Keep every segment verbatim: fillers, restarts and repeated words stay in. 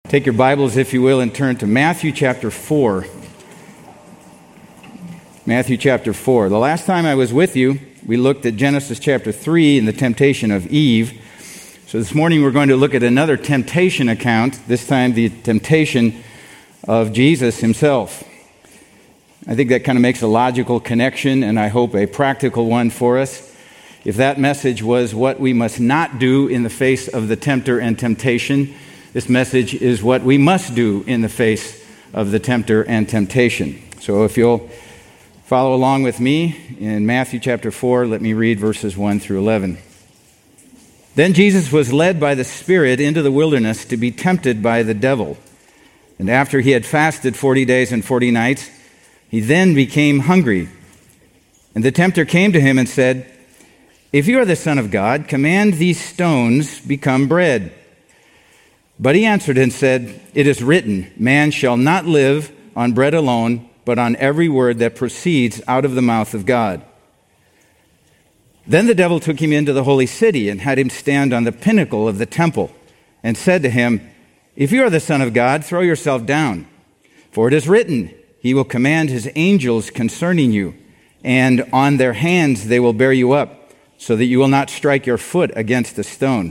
Take your Bibles, if you will, and turn to Matthew chapter four. Matthew chapter four. The last time I was with you, we looked at Genesis chapter three and the temptation of Eve. So this morning we're going to look at another temptation account, this time the temptation of Jesus himself. I think that kind of makes a logical connection, and I hope a practical one for us. If that message was what we must not do in the face of the tempter and temptation, this message is what we must do in the face of the tempter and temptation. So if you'll follow along with me in Matthew chapter four, let me read verses one through eleven. Then Jesus was led by the Spirit into the wilderness to be tempted by the devil. And after he had fasted forty days and forty nights, he then became hungry. And the tempter came to him and said, "If you are the Son of God, command these stones become bread." But he answered and said, "It is written, man shall not live on bread alone, but on every word that proceeds out of the mouth of God." Then the devil took him into the holy city and had him stand on the pinnacle of the temple and said to him, "If you are the Son of God, throw yourself down. For it is written, he will command his angels concerning you, and on their hands they will bear you up, so that you will not strike your foot against a stone."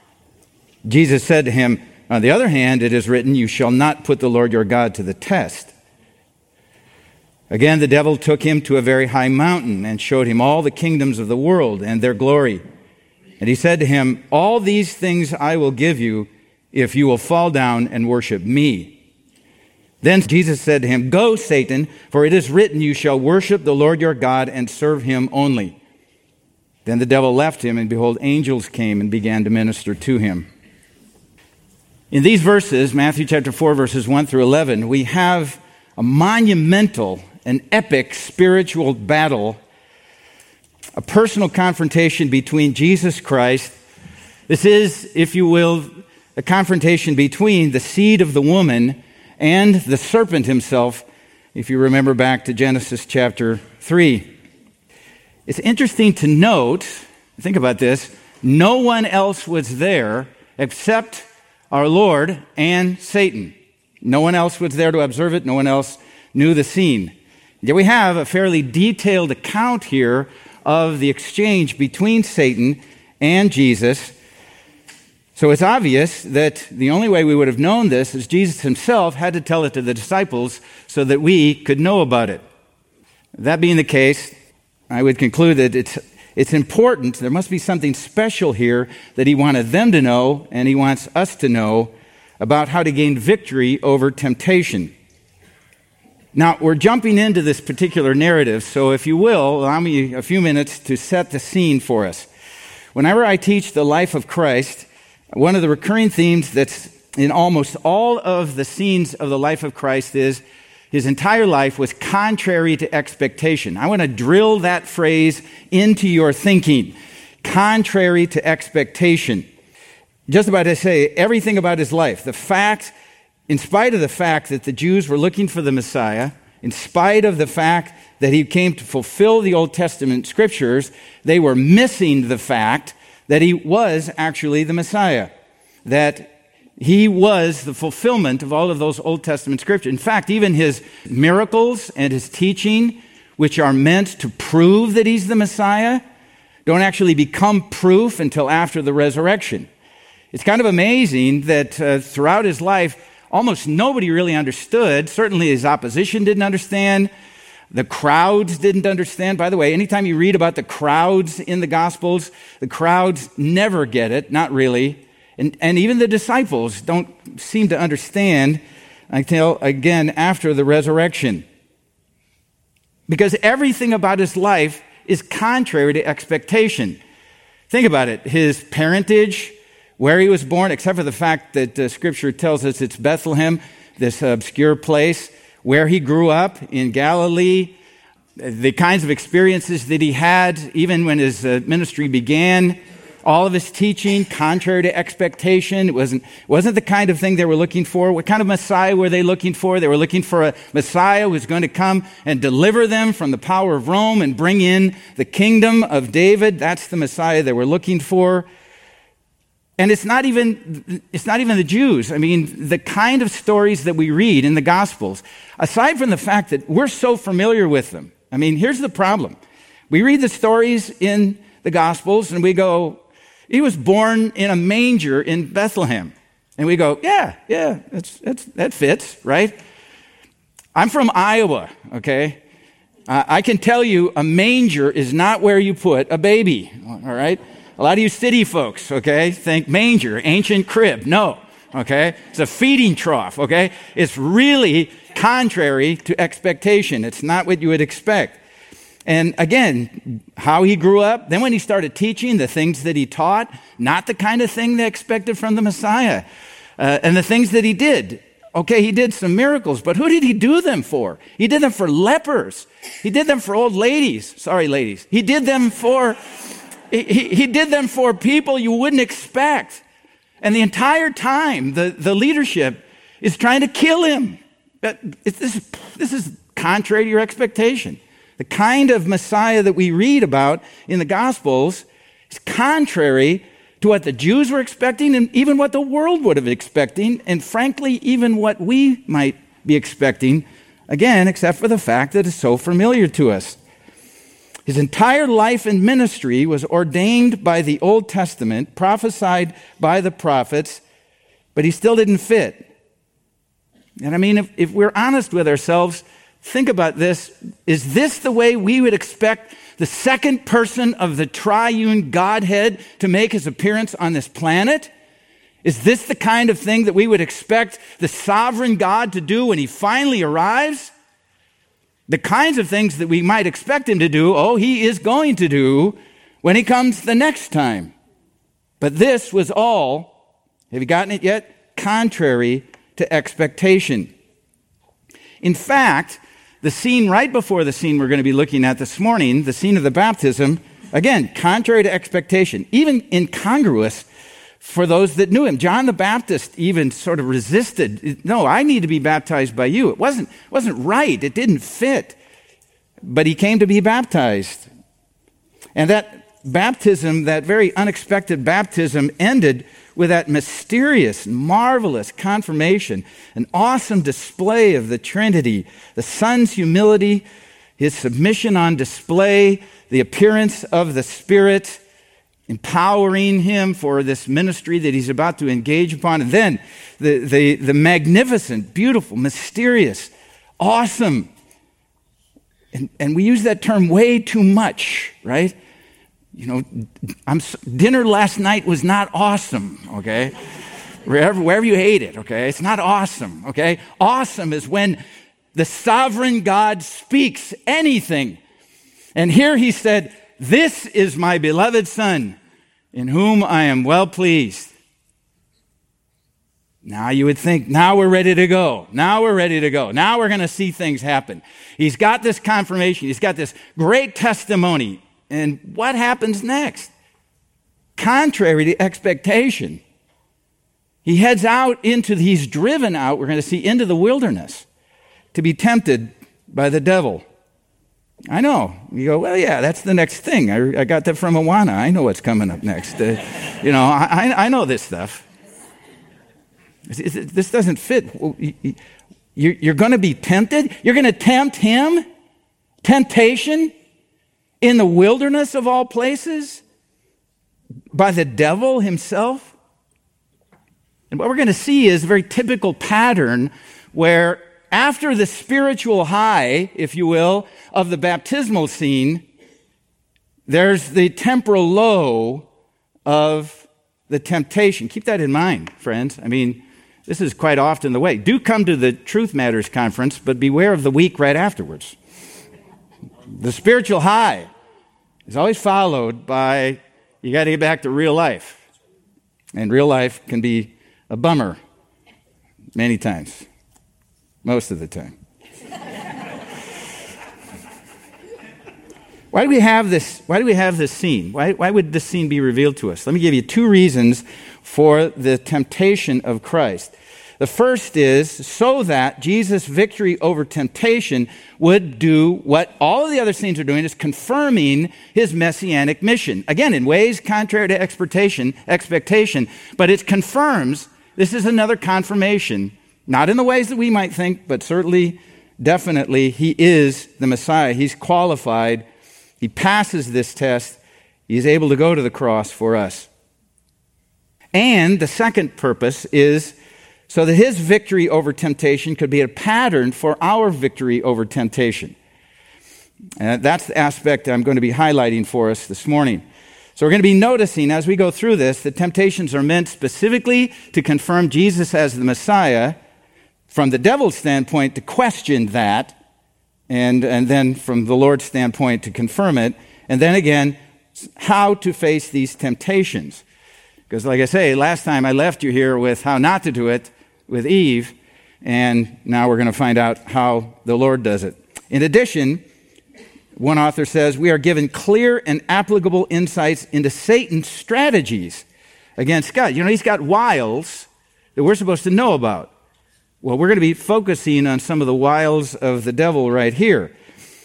Jesus said to him, "On the other hand, it is written, you shall not put the Lord your God to the test." Again, the devil took him to a very high mountain and showed him all the kingdoms of the world and their glory. And he said to him, "All these things I will give you if you will fall down and worship me." Then Jesus said to him, "Go, Satan, for it is written, you shall worship the Lord your God and serve him only." Then the devil left him, and behold, angels came and began to minister to him. In these verses, Matthew chapter four, verses one through eleven, we have a monumental, an epic spiritual battle, a personal confrontation between Jesus Christ. This is, if you will, a confrontation between the seed of the woman and the serpent himself, if you remember back to Genesis chapter three. It's interesting to note, think about this, no one else was there except our Lord and Satan. No one else was there to observe it. No one else knew the scene. Yet we have a fairly detailed account here of the exchange between Satan and Jesus. So it's obvious that the only way we would have known this is Jesus himself had to tell it to the disciples so that we could know about it. That being the case, I would conclude that it's It's important, there must be something special here that he wanted them to know and he wants us to know about how to gain victory over temptation. Now, we're jumping into this particular narrative, so if you will, allow me a few minutes to set the scene for us. Whenever I teach the life of Christ, one of the recurring themes that's in almost all of the scenes of the life of Christ is his entire life was contrary to expectation. I want to drill that phrase into your thinking. Contrary to expectation. Just about to say everything about his life. The fact, in spite of the fact that the Jews were looking for the Messiah, in spite of the fact that he came to fulfill the Old Testament scriptures, they were missing the fact that he was actually the Messiah. That he was the fulfillment of all of those Old Testament scriptures. In fact, even his miracles and his teaching, which are meant to prove that he's the Messiah, don't actually become proof until after the resurrection. It's kind of amazing that uh, throughout his life, almost nobody really understood. Certainly his opposition didn't understand. The crowds didn't understand. By the way, anytime you read about the crowds in the Gospels, the crowds never get it, not really. And, and even the disciples don't seem to understand until, again, after the resurrection. Because everything about his life is contrary to expectation. Think about it. His parentage, where he was born, except for the fact that uh, Scripture tells us it's Bethlehem, this obscure place, where he grew up in Galilee, the kinds of experiences that he had, even when his uh, ministry began, all of his teaching, contrary to expectation. It wasn't, wasn't the kind of thing they were looking for. What kind of Messiah were they looking for? They were looking for a Messiah who was going to come and deliver them from the power of Rome and bring in the kingdom of David. That's the Messiah they were looking for. And it's not even it's not even the Jews. I mean, the kind of stories that we read in the Gospels, aside from the fact that we're so familiar with them. I mean, here's the problem. We read the stories in the Gospels and we go, he was born in a manger in Bethlehem. And we go, yeah, yeah, that's, that's, that fits, right? I'm from Iowa, okay? Uh, I can tell you a manger is not where you put a baby, all right? A lot of you city folks, okay, think manger, ancient crib. No, okay? It's a feeding trough, okay? It's really contrary to expectation. It's not what you would expect. And again, how he grew up, then when he started teaching, the things that he taught, not the kind of thing they expected from the Messiah. Uh, and the things that he did. Okay, he did some miracles, but who did he do them for? He did them for lepers. He did them for old ladies. Sorry, ladies. He did them for, he, he did them for people you wouldn't expect. And the entire time, the, the leadership is trying to kill him. But it, this, this is contrary to your expectation. The kind of Messiah that we read about in the Gospels is contrary to what the Jews were expecting and even what the world would have been expecting, and frankly, even what we might be expecting, again, except for the fact that it's so familiar to us. His entire life and ministry was ordained by the Old Testament, prophesied by the prophets, but he still didn't fit. And I mean, if, if we're honest with ourselves, think about this. Is this the way we would expect the second person of the triune Godhead to make his appearance on this planet? Is this the kind of thing that we would expect the sovereign God to do when he finally arrives? The kinds of things that we might expect him to do, oh, he is going to do when he comes the next time. But this was all, have you gotten it yet? Contrary to expectation. In fact, the scene right before the scene we're going to be looking at this morning, the scene of the baptism, again, contrary to expectation, even incongruous for those that knew him. John the Baptist even sort of resisted. No, I need to be baptized by you. It wasn't, wasn't right. It didn't fit. But he came to be baptized. And that baptism, that very unexpected baptism, ended with that mysterious, marvelous confirmation, an awesome display of the Trinity, the Son's humility, his submission on display, the appearance of the Spirit, empowering him for this ministry that he's about to engage upon, and then the, the, the magnificent, beautiful, mysterious, awesome, and, and we use that term way too much, right? You know, I'm, dinner last night was not awesome, okay? Wherever, wherever you ate it, okay? It's not awesome, okay? Awesome is when the sovereign God speaks anything. And here he said, "This is my beloved Son, in whom I am well pleased." Now you would think, now we're ready to go. Now we're ready to go. Now we're going to see things happen. He's got this confirmation. He's got this great testimony. And what happens next? Contrary to expectation, he heads out into, he's driven out, we're going to see, into the wilderness to be tempted by the devil. I know. You go, well, yeah, that's the next thing. I, I got that from Awana. I know what's coming up next. Uh, you know, I, I know this stuff. This doesn't fit. You're going to be tempted? You're going to tempt him? Temptation? In the wilderness of all places? By the devil himself? And what we're going to see is a very typical pattern where after the spiritual high, if you will, of the baptismal scene, there's the temporal low of the temptation. Keep that in mind, friends. I mean, this is quite often the way. Do come to the Truth Matters conference, but beware of the week right afterwards. The spiritual high is always followed by, you got to get back to real life. And real life can be a bummer many times, most of the time. Why do we have this? Why do we have this scene? Why, why would this scene be revealed to us? Let me give you two reasons for the temptation of Christ. The first is so that Jesus' victory over temptation would do what all of the other scenes are doing, is confirming his messianic mission. Again, in ways contrary to expectation, expectation, but it confirms, this is another confirmation, not in the ways that we might think, but certainly, definitely, he is the Messiah. He's qualified. He passes this test. He's able to go to the cross for us. And the second purpose is so that his victory over temptation could be a pattern for our victory over temptation. And that's the aspect I'm going to be highlighting for us this morning. So we're going to be noticing as we go through this that temptations are meant specifically to confirm Jesus as the Messiah, from the devil's standpoint to question that, and, and then from the Lord's standpoint to confirm it, and then again, how to face these temptations. Because like I say, last time I left you here with how not to do it with Eve, and now we're going to find out how the Lord does it. In addition, one author says, we are given clear and applicable insights into Satan's strategies against God. You know, he's got wiles that we're supposed to know about. Well, we're going to be focusing on some of the wiles of the devil right here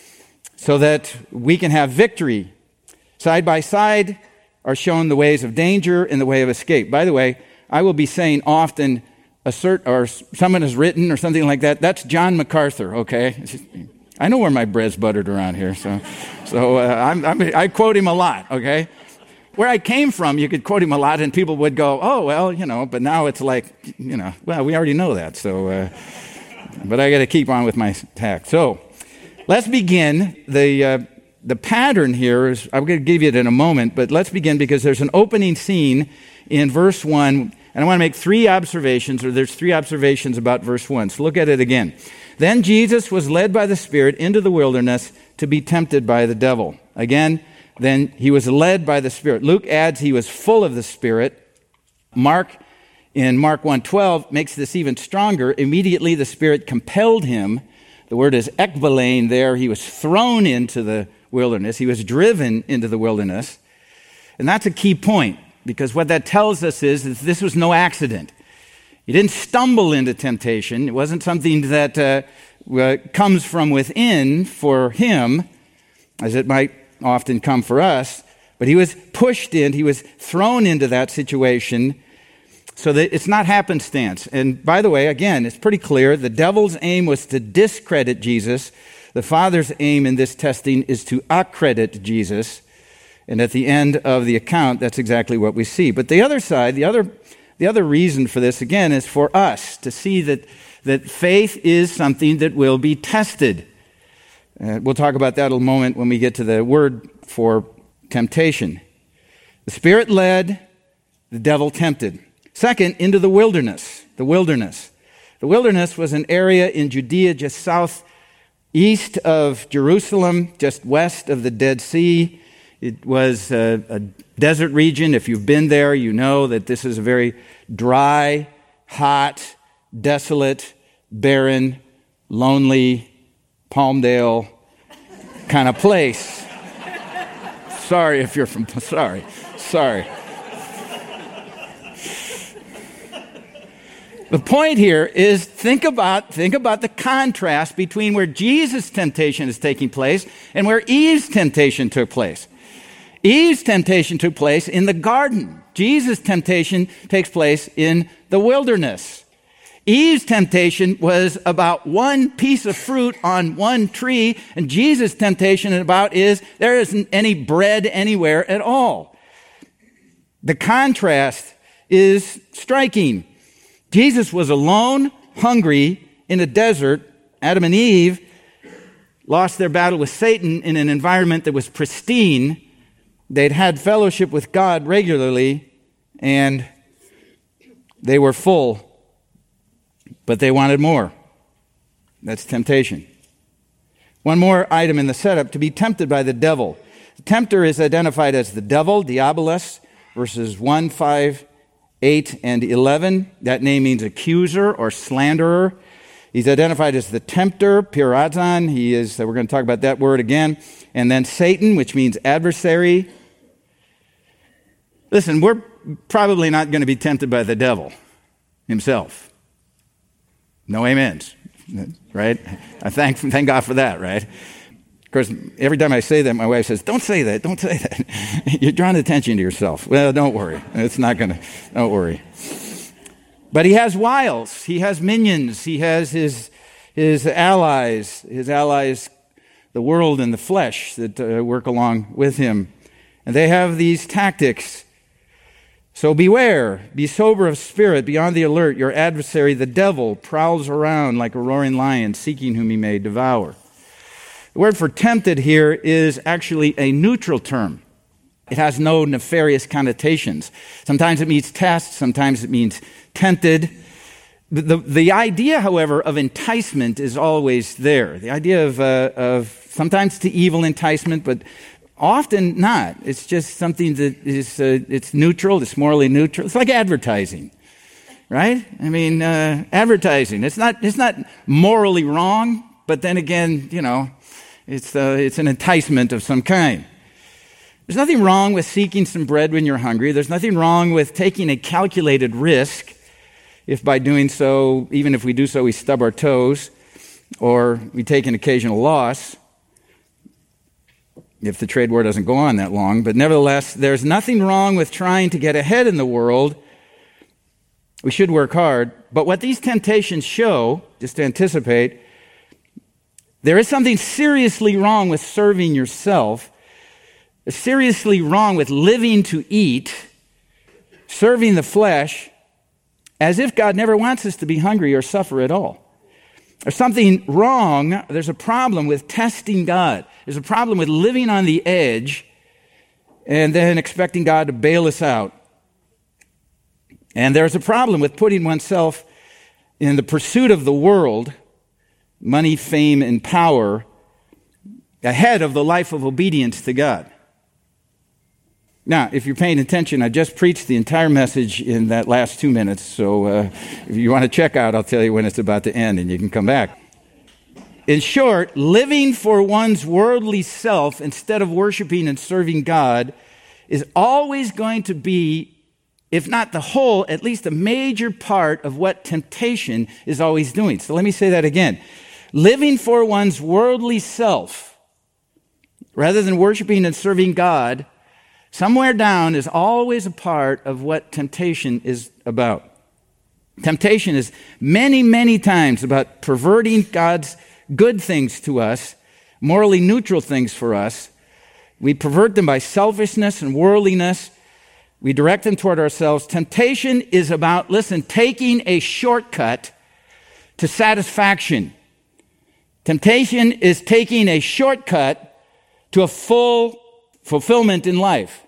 so that we can have victory. Side by side are shown the ways of danger and the way of escape. By the way, I will be saying often, assert, or someone has written or something like that. That's John MacArthur, okay? I know where my bread's buttered around here, so so uh, I'm, I'm, I quote him a lot, okay? Where I came from, you could quote him a lot and people would go, oh, well, you know, but now it's like, you know, well, we already know that, so, uh, but I got to keep on with my tack. So let's begin. The uh, the pattern here is, I'm going to give you it in a moment, but let's begin because there's an opening scene in verse one, and I want to make three observations, or there's three observations about verse one. So look at it again. Then Jesus was led by the Spirit into the wilderness to be tempted by the devil. Again, then he was led by the Spirit. Luke adds he was full of the Spirit. Mark, in Mark one twelve, makes this even stronger. Immediately the Spirit compelled him. The word is ekbalane there. He was thrown into the wilderness. He was driven into the wilderness. And that's a key point, because what that tells us is that this was no accident. He didn't stumble into temptation. It wasn't something that uh, comes from within for him, as it might often come for us, but he was pushed in, he was thrown into that situation so that it's not happenstance. And by the way, again, it's pretty clear, the devil's aim was to discredit Jesus. The Father's aim in this testing is to accredit Jesus. And at the end of the account, that's exactly what we see. But the other side, the other the other reason for this, again, is for us to see that, that faith is something that will be tested. Uh, we'll talk about that in a moment when we get to the word for temptation. The Spirit led, the devil tempted. Second, into the wilderness. The wilderness. The wilderness was an area in Judea just southeast of Jerusalem, just west of the Dead Sea. It was a, a desert region. If you've been there, you know that this is a very dry, hot, desolate, barren, lonely, Palmdale kind of place. Sorry if you're from, sorry, sorry. The point here is think about, think about the contrast between where Jesus' temptation is taking place and where Eve's temptation took place. Eve's temptation took place in the garden. Jesus' temptation takes place in the wilderness. Eve's temptation was about one piece of fruit on one tree, and Jesus' temptation about is there isn't any bread anywhere at all. The contrast is striking. Jesus was alone, hungry, in a desert. Adam and Eve lost their battle with Satan in an environment that was pristine. They'd had fellowship with God regularly, and they were full, but they wanted more. That's temptation. One more item in the setup, to be tempted by the devil. The tempter is identified as the devil, diabolos, verses one, five, eight, and eleven. That name means accuser or slanderer. He's identified as the tempter, pirazon. He is, we're going to talk about that word again. And then Satan, which means adversary. Listen, we're probably not going to be tempted by the devil himself. No amens, right? I thank, thank God for that, right? Of course, every time I say that, my wife says, don't say that, don't say that. You're drawing attention to yourself. Well, don't worry. It's not going to, don't worry. But he has wiles. He has minions. He has his, his allies, his allies, the world and the flesh that uh, work along with him. And they have these tactics. So beware, be sober of spirit, be on the alert. Your adversary, the devil, prowls around like a roaring lion, seeking whom he may devour. The word for tempted here is actually a neutral term. It has no nefarious connotations. Sometimes it means test, sometimes it means tempted. The, the, the idea, however, of enticement is always there. The idea of, uh, of sometimes to evil enticement, but often not. It's just something that is, uh, it's neutral, it's morally neutral. It's like advertising, right? I mean, uh, advertising, it's not, it's not morally wrong, but then again, you know, it's, uh, it's an enticement of some kind. There's nothing wrong with seeking some bread when you're hungry. There's nothing wrong with taking a calculated risk if by doing so, even if we do so, we stub our toes or we take an occasional loss, if the trade war doesn't go on that long. But nevertheless, there's nothing wrong with trying to get ahead in the world. We should work hard. But what these temptations show, just to anticipate, there is something seriously wrong with serving yourself, seriously wrong with living to eat, serving the flesh, as if God never wants us to be hungry or suffer at all. There's something wrong, there's a problem with testing God. There's a problem with living on the edge and then expecting God to bail us out. And there's a problem with putting oneself in the pursuit of the world, money, fame, and power, ahead of the life of obedience to God. Now, if you're paying attention, I just preached the entire message in that last two minutes, so uh, if you want to check out, I'll tell you when it's about to end, and you can come back. In short, living for one's worldly self instead of worshiping and serving God is always going to be, if not the whole, at least a major part of what temptation is always doing. So let me say that again. Living for one's worldly self, rather than worshiping and serving God, somewhere down is always a part of what temptation is about. Temptation is many, many times about perverting God's good things to us, morally neutral things for us. We pervert them by selfishness and worldliness. We direct them toward ourselves. Temptation is about, listen, taking a shortcut to satisfaction. Temptation is taking a shortcut to a full fulfillment in life.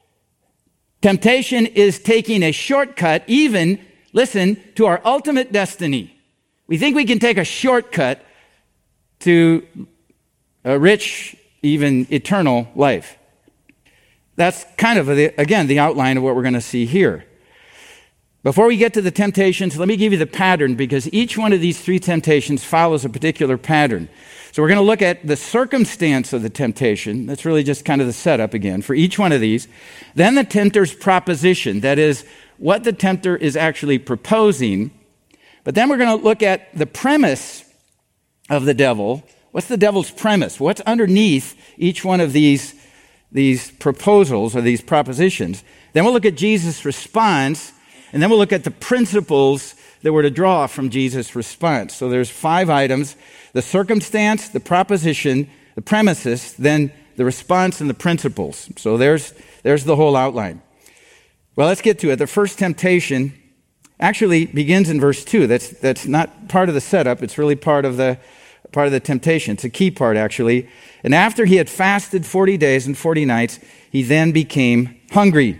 Temptation is taking a shortcut, even, listen, to our ultimate destiny. We think we can take a shortcut to a rich, even eternal life. That's kind of, the, again, the outline of what we're going to see here. Before we get to the temptations, let me give you the pattern, because each one of these three temptations follows a particular pattern. So we're going to look at the circumstance of the temptation. That's really just kind of the setup again for each one of these. Then the tempter's proposition, that is, what the tempter is actually proposing. But then we're going to look at the premise of the devil. What's the devil's premise? What's underneath each one of these, these proposals or these propositions? Then we'll look at Jesus' response, and then we'll look at the principles that we're to draw from Jesus' response. So there's five items: the circumstance, the proposition, the premises, then the response, and the principles. So there's, there's the whole outline. Well, let's get to it. The first temptation actually begins in verse two. That's, that's not part of the setup. It's really part of the, part of the temptation. It's a key part, actually. And after he had fasted forty days and forty nights, he then became hungry.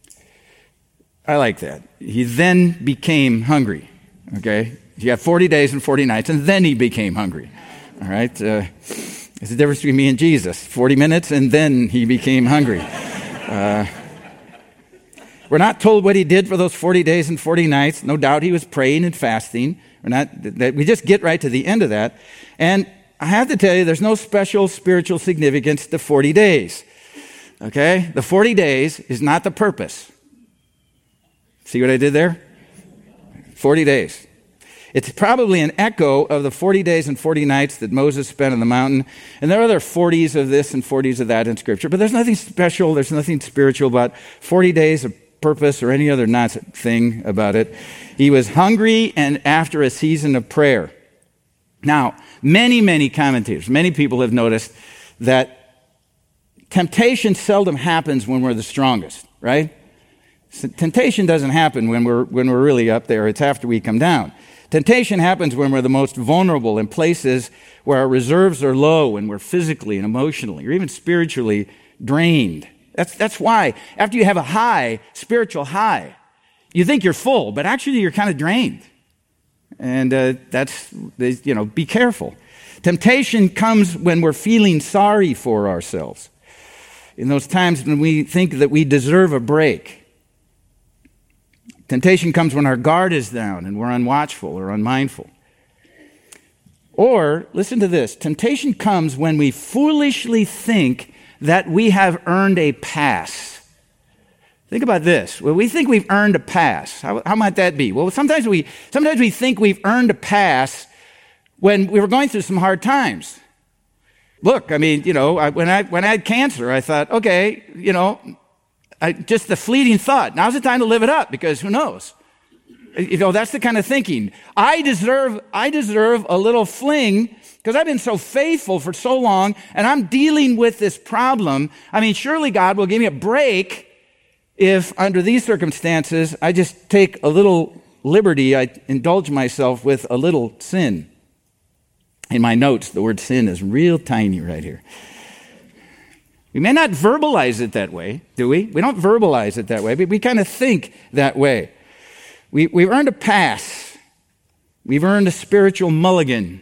I like that. He then became hungry. Okay? He had forty days and forty nights, and then he became hungry. All right? Uh, there's a difference between me and Jesus. forty minutes, and then he became hungry. Uh, we're not told what he did for those forty days and forty nights. No doubt he was praying and fasting. We're not, that, we just get right to the end of that. And I have to tell you, there's no special spiritual significance to forty days. Okay? The forty days is not the purpose. See what I did there? forty days. It's probably an echo of the forty days and forty nights that Moses spent on the mountain. And there are other forties of this and forties of that in Scripture. But there's nothing special, there's nothing spiritual about forty days of purpose or any other nonsense thing about it. He was hungry and after a season of prayer. Now, many, many commentators, many people have noticed that temptation seldom happens when we're the strongest, right? So temptation doesn't happen when we're when we're really up there. It's after we come down. Temptation happens when we're the most vulnerable, in places where our reserves are low and we're physically and emotionally or even spiritually drained. That's that's why after you have a high, spiritual high, you think you're full, but actually you're kind of drained. And uh, that's, you know, be careful. Temptation comes when we're feeling sorry for ourselves. In those times when we think that we deserve a break. Temptation comes when our guard is down and we're unwatchful or unmindful. Or, listen to this, temptation comes when we foolishly think that we have earned a pass. Think about this. Well, we think we've earned a pass. How, how might that be? Well, sometimes we sometimes we think we've earned a pass when we were going through some hard times. Look, I mean, you know, I, when I when I had cancer, I thought, okay, you know, I, just the fleeting thought. Now's the time to live it up because who knows? You know, that's the kind of thinking. I deserve I deserve a little fling because I've been so faithful for so long, and I'm dealing with this problem. I mean, surely God will give me a break. If, under these circumstances, I just take a little liberty, I indulge myself with a little sin. In my notes, the word sin is real tiny right here. We may not verbalize it that way, do we? We don't verbalize it that way, but we kind of think that way. We, we've earned a pass. We've earned a spiritual mulligan.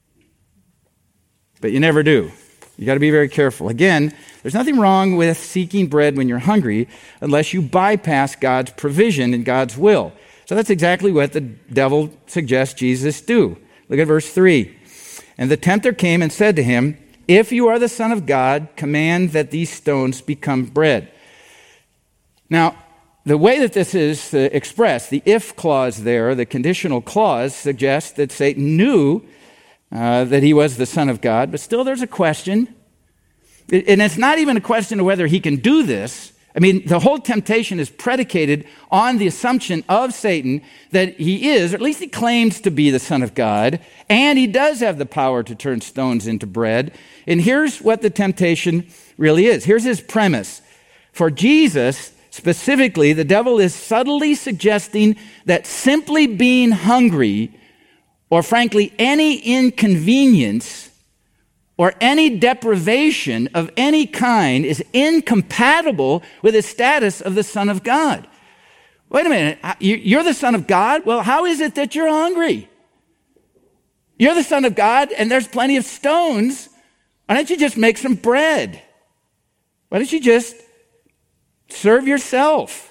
But you never do. You got to be very careful. Again, there's nothing wrong with seeking bread when you're hungry unless you bypass God's provision and God's will. So that's exactly what the devil suggests Jesus do. Look at verse three. And the tempter came and said to him, "If you are the Son of God, command that these stones become bread." Now, the way that this is uh, expressed, the if clause there, the conditional clause, suggests that Satan knew Uh, that he was the Son of God, but still there's a question. And it's not even a question of whether he can do this. I mean, the whole temptation is predicated on the assumption of Satan that he is, or at least he claims to be the Son of God, and he does have the power to turn stones into bread. And here's what the temptation really is. Here's his premise. For Jesus, specifically, the devil is subtly suggesting that simply being hungry, or frankly, any inconvenience or any deprivation of any kind is incompatible with the status of the Son of God. Wait a minute, you're the Son of God? Well, how is it that you're hungry? You're the Son of God and there's plenty of stones. Why don't you just make some bread? Why don't you just serve yourself?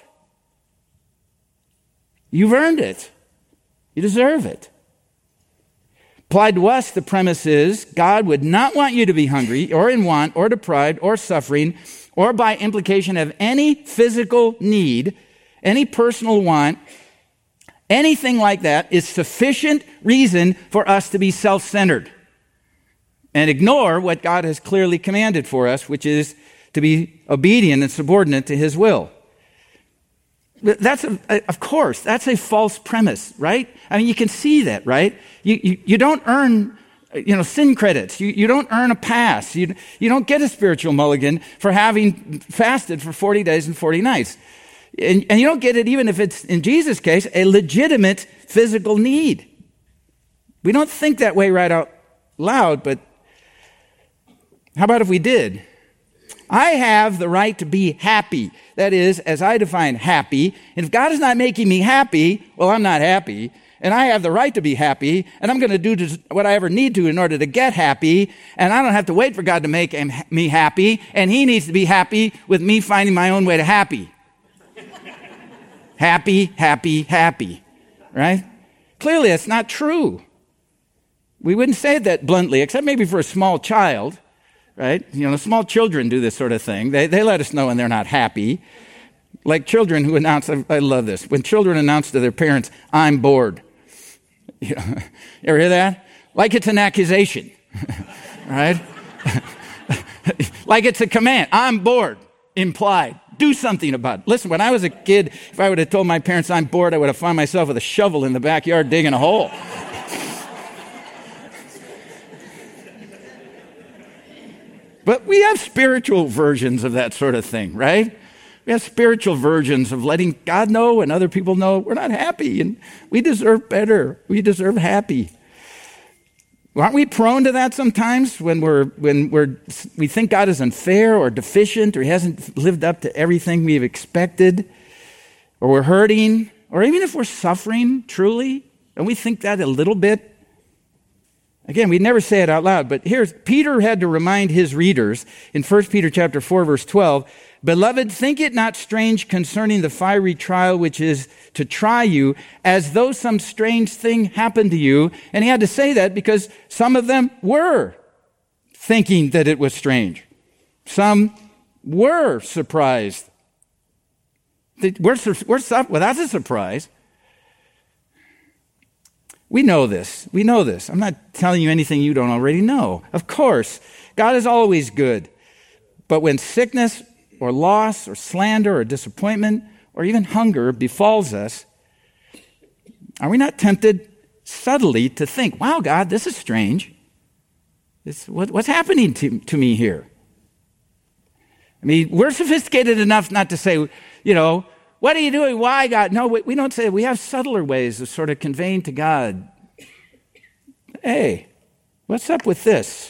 You've earned it. You deserve it. Applied to us, the premise is God would not want you to be hungry or in want or deprived or suffering or by implication have any physical need, any personal want. Anything like that is sufficient reason for us to be self-centered and ignore what God has clearly commanded for us, which is to be obedient and subordinate to his will. That's, a, of course, that's a false premise, right? I mean, you can see that, right? You, you, you don't earn, you know, sin credits. You, you don't earn a pass. You, you don't get a spiritual mulligan for having fasted for forty days and forty nights. And, and you don't get it even if it's, in Jesus' case, a legitimate physical need. We don't think that way right out loud, but how about if we did? I have the right to be happy. That is, as I define happy. And if God is not making me happy, well, I'm not happy. And I have the right to be happy. And I'm going to do what I ever need to in order to get happy. And I don't have to wait for God to make me happy. And he needs to be happy with me finding my own way to happy. Happy, happy, happy. Right? Clearly, that's not true. We wouldn't say that bluntly, except maybe for a small child. Right? You know, small children do this sort of thing. They they let us know when they're not happy. Like children who announce, I, I love this, when children announce to their parents, "I'm bored." You know, you ever hear that? Like it's an accusation, right? Like it's a command. I'm bored, implied. Do something about it. Listen, when I was a kid, if I would have told my parents I'm bored, I would have found myself with a shovel in the backyard digging a hole. But we have spiritual versions of that sort of thing, right? We have spiritual versions of letting God know and other people know we're not happy and we deserve better. We deserve happy. Aren't we prone to that sometimes when we're when we're we think God is unfair or deficient or he hasn't lived up to everything we've expected, or we're hurting, or even if we're suffering truly, and we think that a little bit? Again, we never say it out loud, but here's Peter had to remind his readers in First Peter chapter four, verse twelve, "Beloved, think it not strange concerning the fiery trial which is to try you, as though some strange thing happened to you." And he had to say that because some of them were thinking that it was strange. Some were surprised. We're, we're, well, that's a surprise. We know this. We know this. I'm not telling you anything you don't already know. Of course, God is always good. But when sickness or loss or slander or disappointment or even hunger befalls us, are we not tempted subtly to think, wow, God, this is strange. This, what, what's happening to, to me here? I mean, we're sophisticated enough not to say, you know, what are you doing? Why, God? No, we, we don't say that. We have subtler ways of sort of conveying to God, hey, what's up with this?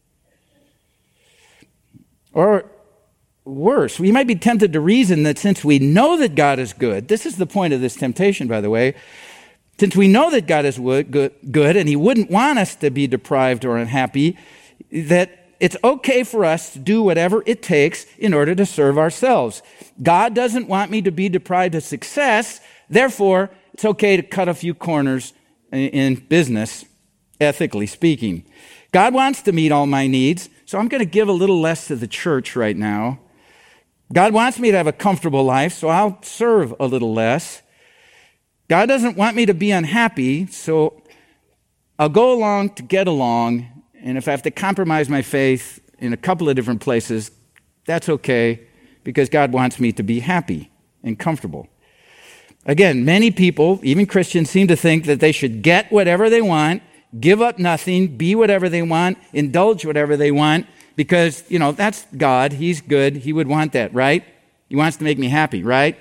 Or worse, we might be tempted to reason that since we know that God is good, this is the point of this temptation, by the way, since we know that God is good and he wouldn't want us to be deprived or unhappy, that it's okay for us to do whatever it takes in order to serve ourselves. God doesn't want me to be deprived of success, therefore it's okay to cut a few corners in business, ethically speaking. God wants to meet all my needs, so I'm going to give a little less to the church right now. God wants me to have a comfortable life, so I'll serve a little less. God doesn't want me to be unhappy, so I'll go along to get along, and if I have to compromise my faith in a couple of different places, that's okay, because God wants me to be happy and comfortable. Again, many people, even Christians, seem to think that they should get whatever they want, give up nothing, be whatever they want, indulge whatever they want, because, you know, that's God. He's good. He would want that, right? He wants to make me happy, right?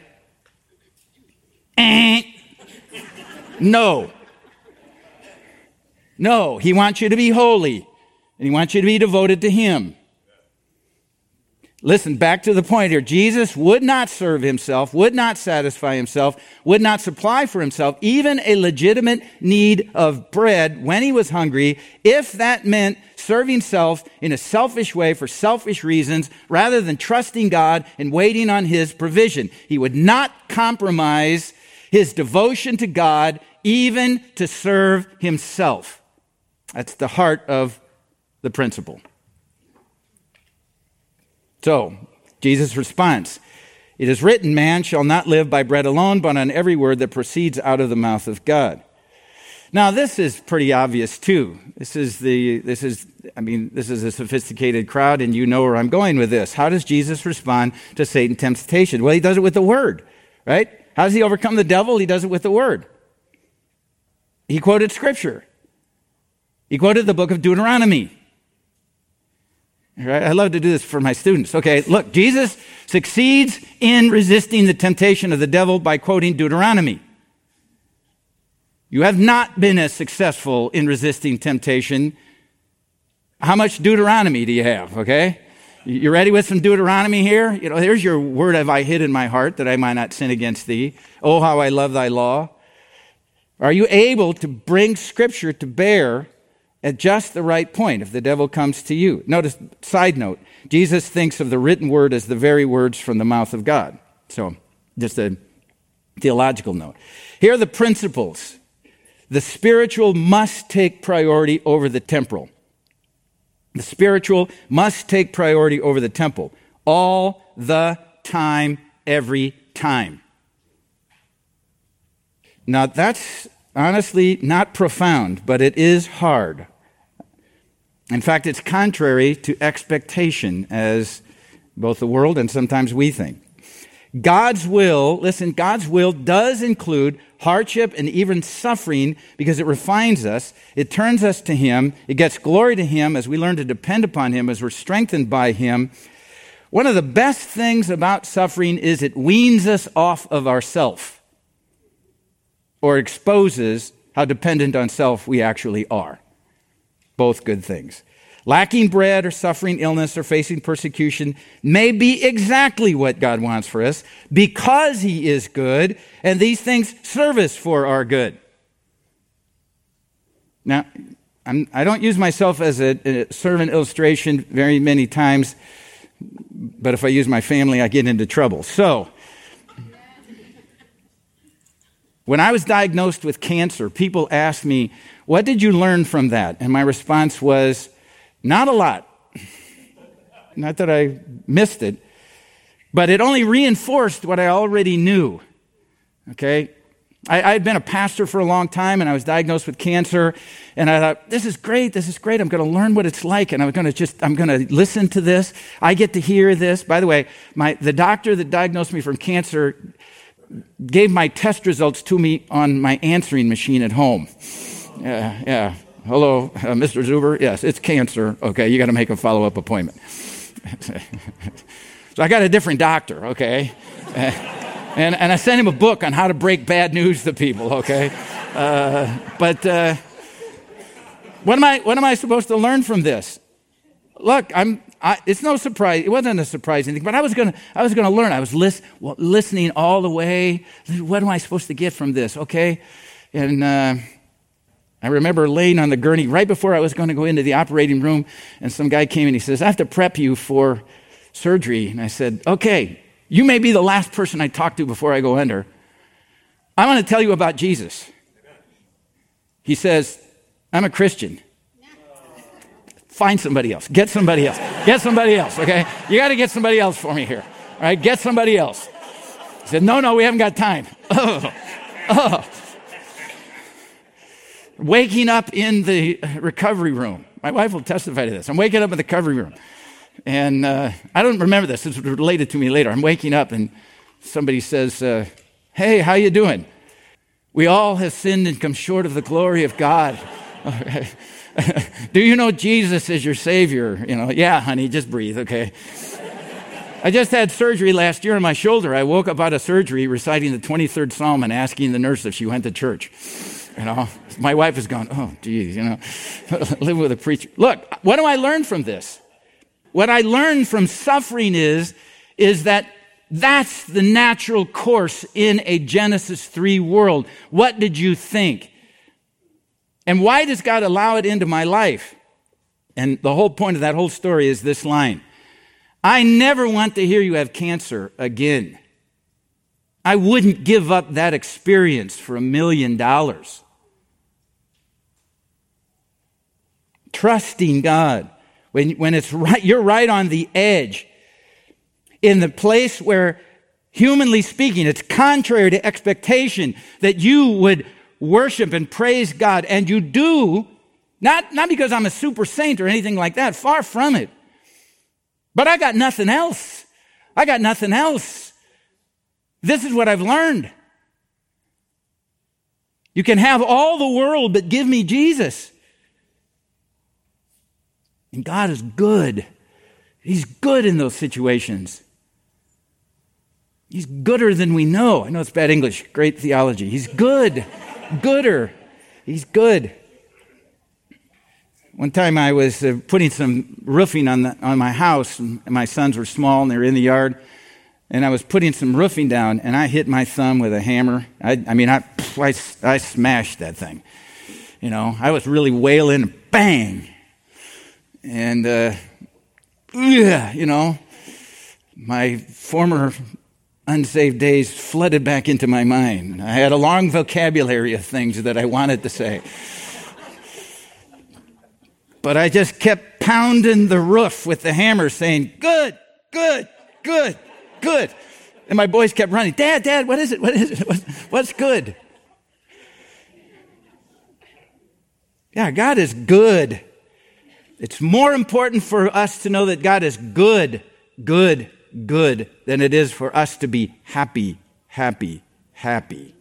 Eh. No. No, he wants you to be holy, and he wants you to be devoted to him. Listen, back to the point here. Jesus would not serve himself, would not satisfy himself, would not supply for himself even a legitimate need of bread when he was hungry, if that meant serving self in a selfish way for selfish reasons rather than trusting God and waiting on his provision. He would not compromise his devotion to God even to serve himself. That's the heart of the principle. So, Jesus' response, "It is written, man shall not live by bread alone, but on every word that proceeds out of the mouth of God." Now, this is pretty obvious too. This is the, this is, I mean, this is a sophisticated crowd, and you know where I'm going with this. How does Jesus respond to Satan's temptation? Well, he does it with the word, right? How does he overcome the devil? He does it with the word. He quoted scripture. He quoted the book of Deuteronomy. Right? I love to do this for my students. Okay, look, Jesus succeeds in resisting the temptation of the devil by quoting Deuteronomy. You have not been as successful in resisting temptation. How much Deuteronomy do you have, okay? You ready with some Deuteronomy here? You know, here's your word have I hid in my heart that I might not sin against thee. Oh, how I love thy law. Are you able to bring scripture to bear at just the right point if the devil comes to you? Notice, side note, Jesus thinks of the written word as the very words from the mouth of God. So, just a theological note. Here are the principles. The spiritual must take priority over the temporal. The spiritual must take priority over the temporal. All the time, every time. Now, that's honestly not profound, but it is hard. In fact, it's contrary to expectation, as both the world and sometimes we think. God's will, listen, God's will does include hardship and even suffering because it refines us. It turns us to Him. It gets glory to Him as we learn to depend upon Him, as we're strengthened by Him. One of the best things about suffering is it weans us off of ourself, or exposes how dependent on self we actually are. Both good things. Lacking bread or suffering illness or facing persecution may be exactly what God wants for us because He is good, and these things serve us for our good. Now, I'm, I don't use myself as a, a servant illustration very many times, but if I use my family, I get into trouble. So, when I was diagnosed with cancer, people asked me, "What did you learn from that?" And my response was, not a lot. Not that I missed it, but it only reinforced what I already knew. Okay? I, I had been a pastor for a long time, and I was diagnosed with cancer, and I thought, this is great, this is great. I'm going to learn what it's like, and I'm going to just, I'm going to listen to this. I get to hear this. By the way, my the doctor that diagnosed me from cancer gave my test results to me on my answering machine at home. Yeah, yeah. Hello, uh, Mister Zuber. Yes, it's cancer. Okay, you got to make a follow-up appointment. So I got a different doctor, okay? Uh, and, and I sent him a book on how to break bad news to people, okay? Uh, but uh, what am I what am I supposed to learn from this? Look, I'm I, it's no surprise. It wasn't a surprising thing, but I was going to I was going to learn. I was list, well, listening all the way. What am I supposed to get from this, okay? And uh I remember laying on the gurney right before I was going to go into the operating room, and some guy came and he says, "I have to prep you for surgery." And I said, "Okay, you may be the last person I talk to before I go under. I want to tell you about Jesus." He says, "I'm a Christian." Find somebody else. Get somebody else. Get somebody else, okay? You got to get somebody else for me here, all right? Get somebody else. He said, no, no, we haven't got time. Oh, oh. Waking up in the recovery room. My wife will testify to this. I'm waking up in the recovery room. And uh, I don't remember this. It's related to me later. I'm waking up and somebody says, uh, "Hey, how you doing?" "We all have sinned and come short of the glory of God." "Do you know Jesus is your Savior?" You know, "Yeah, honey, just breathe, okay?" "I just had surgery last year on my shoulder. I woke up out of surgery reciting the twenty-third Psalm and asking the nurse if she went to church." You know, my wife is going, "Oh, geez, you know, live with a preacher." Look, what do I learn from this? What I learned from suffering is, is that that's the natural course in a Genesis three world. What did you think? And why does God allow it into my life? And the whole point of that whole story is this line: "I never want to hear you have cancer again. I wouldn't give up that experience for a million dollars." Trusting God. When, when it's right, you're right on the edge. In the place where, humanly speaking, it's contrary to expectation that you would worship and praise God. And you do, not, not because I'm a super saint or anything like that, far from it. But I got nothing else. I got nothing else. This is what I've learned. You can have all the world, but give me Jesus. And God is good. He's good in those situations. He's gooder than we know. I know it's bad English. Great theology. He's good. Gooder. He's good. One time I was uh, putting some roofing on the, on my house, and my sons were small and they were in the yard, and I was putting some roofing down, and I hit my thumb with a hammer. I, I mean, I, I, I smashed that thing. You know, I was really wailing, bang. And, uh, yeah, you know, my former unsaved days flooded back into my mind. I had a long vocabulary of things that I wanted to say. But I just kept pounding the roof with the hammer saying, "Good, good, good, good." And my boys kept running, "Dad, Dad, what is it? What is it? What's, what's good?" Yeah, God is good. It's more important for us to know that God is good, good, good than it is for us to be happy, happy, happy.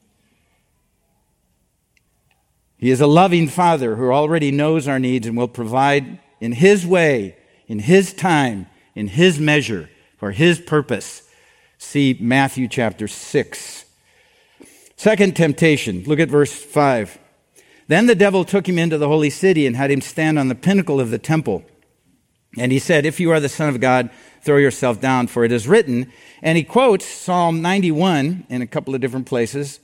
He is a loving Father who already knows our needs and will provide in His way, in His time, in His measure, for His purpose. See Matthew chapter six. Second temptation, look at verse five. Then the devil took him into the holy city and had him stand on the pinnacle of the temple. And he said, if you are the Son of God, throw yourself down, for it is written. And he quotes Psalm ninety-one in a couple of different places.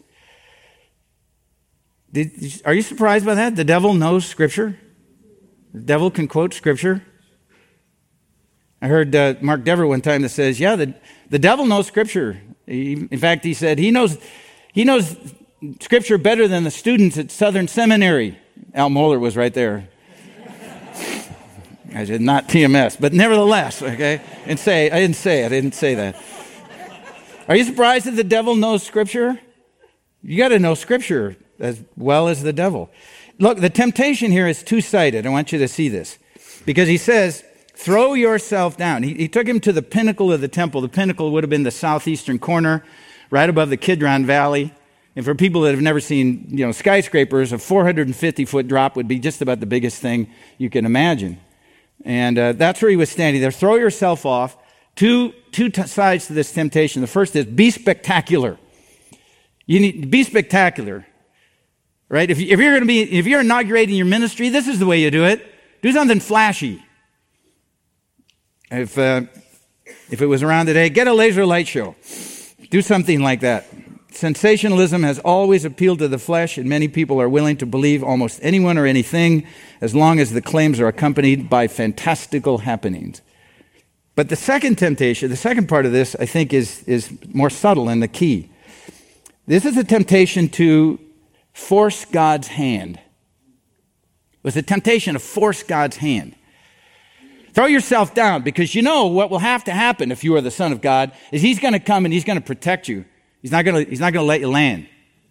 Did, are you surprised by that? The devil knows Scripture. The devil can quote Scripture. I heard uh, Mark Dever one time that says, yeah, the, the devil knows Scripture. He, in fact, he said he knows he knows Scripture better than the students at Southern Seminary. Al Mohler was right there. I said, not T M S, but nevertheless, okay? And say, I didn't say, I didn't say that. Are you surprised that the devil knows Scripture? You got to know Scripture as well as the devil. Look, the temptation here is two-sided. I want you to see this. Because he says, throw yourself down. He, he took him to the pinnacle of the temple. The pinnacle would have been the southeastern corner, right above the Kidron Valley. And for people that have never seen, you know, skyscrapers, a four hundred fifty foot drop would be just about the biggest thing you can imagine. And uh, that's where he was standing there. Throw yourself off. Two, two t- sides to this temptation. The first is be spectacular. You need to be spectacular, right? If, if you're going to be, if you're inaugurating your ministry, this is the way you do it. Do something flashy. If uh, if it was around today, get a laser light show. Do something like that. Sensationalism has always appealed to the flesh, and many people are willing to believe almost anyone or anything as long as the claims are accompanied by fantastical happenings. But the second temptation, the second part of this, I think, is, is more subtle and the key. This is a temptation to force God's hand. It was a temptation to force God's hand. Throw yourself down, because you know what will have to happen if you are the Son of God is He's going to come and He's going to protect you. He's not going to, he's not going to let you land.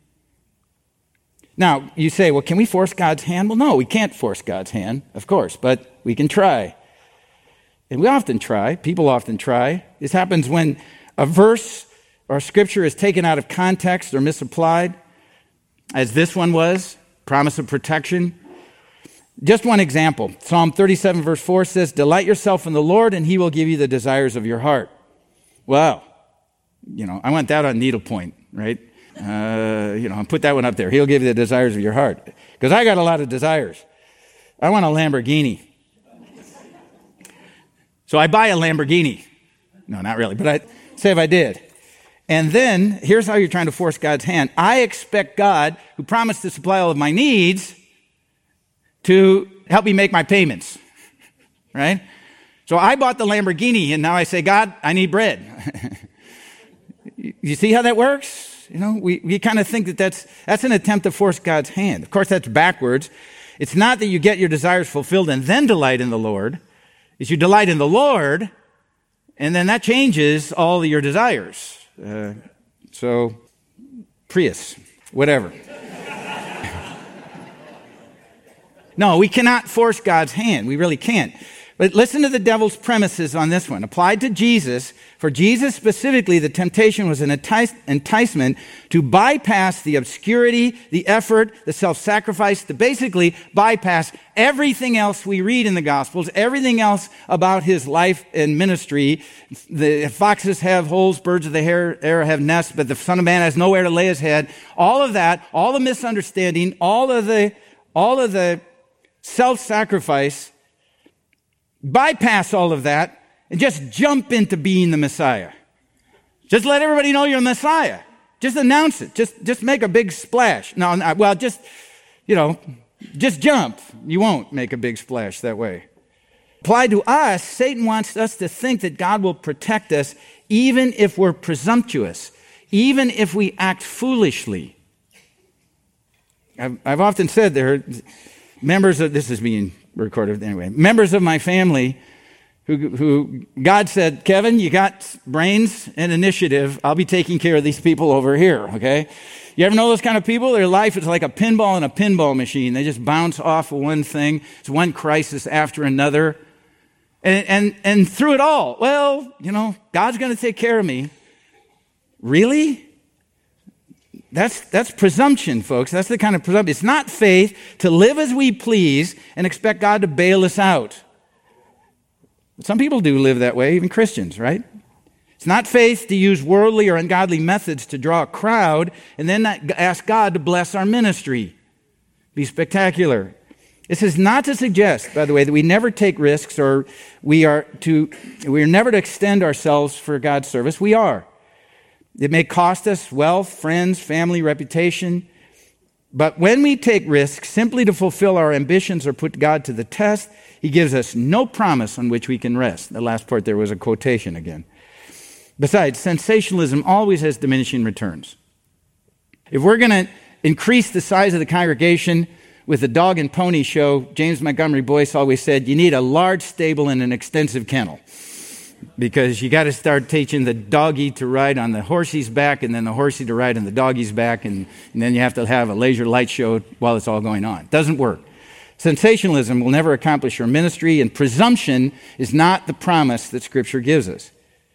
Now, you say, well, can we force God's hand? Well, no, we can't force God's hand, of course, but we can try. And we often try. People often try. This happens when a verse or scripture is taken out of context or misapplied, as this one was, promise of protection. Just one example. Psalm thirty-seven verse four says, delight yourself in the Lord and He will give you the desires of your heart. Well, you know, I want that on needlepoint, right? Uh, you know, put that one up there. He'll give you the desires of your heart. Because I got a lot of desires. I want a Lamborghini. So I buy a Lamborghini. No, not really, but I say if I did. And then, here's how you're trying to force God's hand. I expect God, who promised to supply all of my needs, to help me make my payments, right? So I bought the Lamborghini, and now I say, God, I need bread. You see how that works? You know, we, we kind of think that that's, that's an attempt to force God's hand. Of course, that's backwards. It's not that you get your desires fulfilled and then delight in the Lord. It's you delight in the Lord, and then that changes all your desires. Uh, so, Prius, whatever. No, we cannot force God's hand. We really can't. But listen to the devil's premises on this one. Applied to Jesus, for Jesus specifically, the temptation was an entice- enticement to bypass the obscurity, the effort, the self-sacrifice, to basically bypass everything else we read in the Gospels, everything else about his life and ministry. The foxes have holes, birds of the air have nests, but the Son of Man has nowhere to lay his head. All of that, all the misunderstanding, all of the, all of the self-sacrifice, bypass all of that and just jump into being the Messiah. Just let everybody know you're the Messiah. Just announce it. Just, just make a big splash. No, no, well, just, you know, just jump. You won't make a big splash that way. Applied to us, Satan wants us to think that God will protect us even if we're presumptuous, even if we act foolishly. I've, I've often said there are members of, this is being recorded anyway, members of my family who, who God said, Kevin, you got brains and initiative. I'll be taking care of these people over here, okay? You ever know those kind of people? Their life is like a pinball in a pinball machine. They just bounce off of one thing. It's one crisis after another. And, and, and through it all, well, you know, God's going to take care of me. Really? That's, that's presumption, folks. That's the kind of presumption. It's not faith to live as we please and expect God to bail us out. Some people do live that way, even Christians, right? It's not faith to use worldly or ungodly methods to draw a crowd and then ask God to bless our ministry. Be spectacular. This is not to suggest, by the way, that we never take risks or we are to we are never to extend ourselves for God's service. We are. It may cost us wealth, friends, family, reputation. But when we take risks simply to fulfill our ambitions or put God to the test, He gives us no promise on which we can rest. The last part there was a quotation again. Besides, sensationalism always has diminishing returns. If we're going to increase the size of the congregation with the dog and pony show, James Montgomery Boyce always said, you need a large stable and an extensive kennel. Because you got to start teaching the doggy to ride on the horsey's back and then the horsey to ride on the doggy's back. And, and then you have to have a laser light show while it's all going on. It doesn't work. Sensationalism will never accomplish your ministry, and presumption is not the promise that Scripture gives us.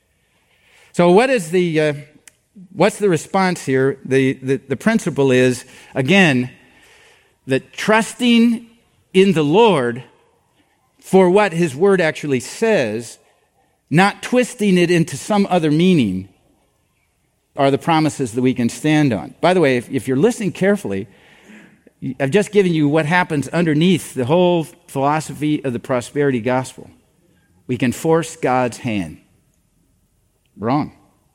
So what is the, uh, what's the response here? The, the, the principle is, again, that trusting in the Lord for what His Word actually says, not twisting it into some other meaning, are the promises that we can stand on. By the way, if, if you're listening carefully, I've just given you what happens underneath the whole philosophy of the prosperity gospel. We can force God's hand. Wrong.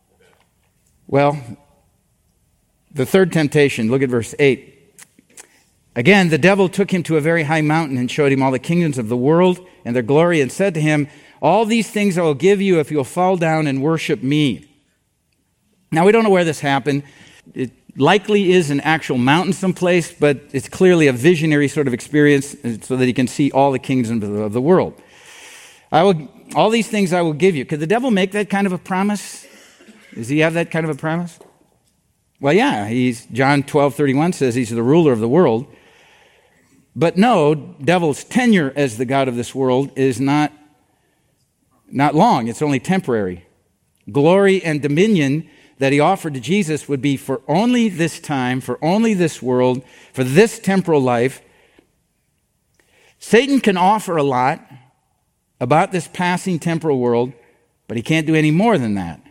Well, the third temptation, look at verse eight. Again, the devil took him to a very high mountain and showed him all the kingdoms of the world and their glory and said to him, all these things I will give you if you will fall down and worship me. Now, we don't know where this happened. It likely is an actual mountain someplace, but it's clearly a visionary sort of experience so that he can see all the kingdoms of the world. I will, all these things I will give you. Could the devil make that kind of a promise? Does he have that kind of a promise? Well, yeah. He's John twelve thirty-one says he's the ruler of the world. But no, devil's tenure as the god of this world is not, not long. It's only temporary. Glory and dominion that he offered to Jesus would be for only this time, for only this world, for this temporal life. Satan can offer a lot about this passing temporal world, but he can't do any more than that.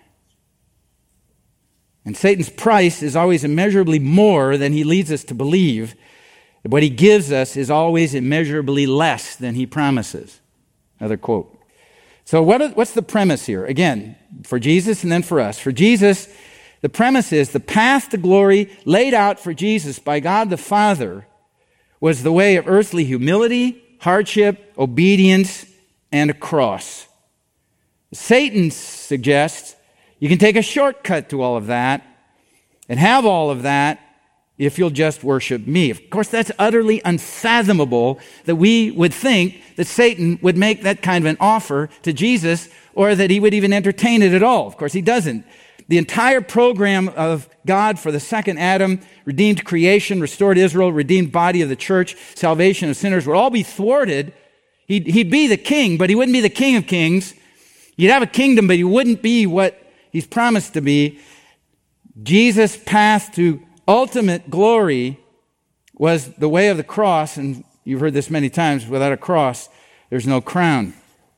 And Satan's price is always immeasurably more than he leads us to believe. What he gives us is always immeasurably less than he promises. Another quote. So what, what's the premise here? Again, for Jesus and then for us. For Jesus, the premise is the path to glory laid out for Jesus by God the Father was the way of earthly humility, hardship, obedience, and a cross. Satan suggests you can take a shortcut to all of that and have all of that if you'll just worship me. Of course, that's utterly unfathomable that we would think that Satan would make that kind of an offer to Jesus or that he would even entertain it at all. Of course, he doesn't. The entire program of God for the second Adam, redeemed creation, restored Israel, redeemed body of the church, salvation of sinners would all be thwarted. He'd, he'd be the king, but he wouldn't be the king of kings. You'd have a kingdom, but he wouldn't be what he's promised to be. Jesus' path to ultimate glory was the way of the cross, and you've heard this many times, without a cross, there's no crown.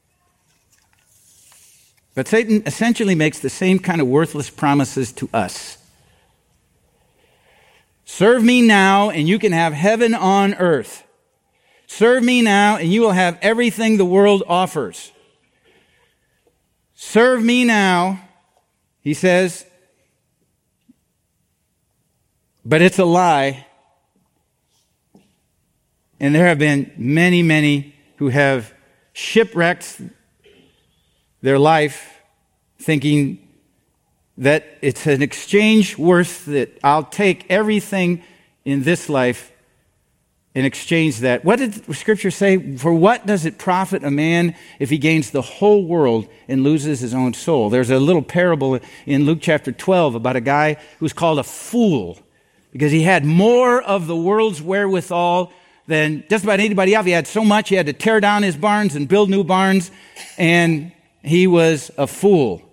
But Satan essentially makes the same kind of worthless promises to us. Serve me now, and you can have heaven on earth. Serve me now, and you will have everything the world offers. Serve me now, he says, but it's a lie. And there have been many, many who have shipwrecked their life thinking that it's an exchange worth that I'll take everything in this life and exchange that. What did the Scripture say? For what does it profit a man if he gains the whole world and loses his own soul? There's a little parable in Luke chapter twelve about a guy who's called a fool because he had more of the world's wherewithal than just about anybody else. He had so much, he had to tear down his barns and build new barns, and he was a fool.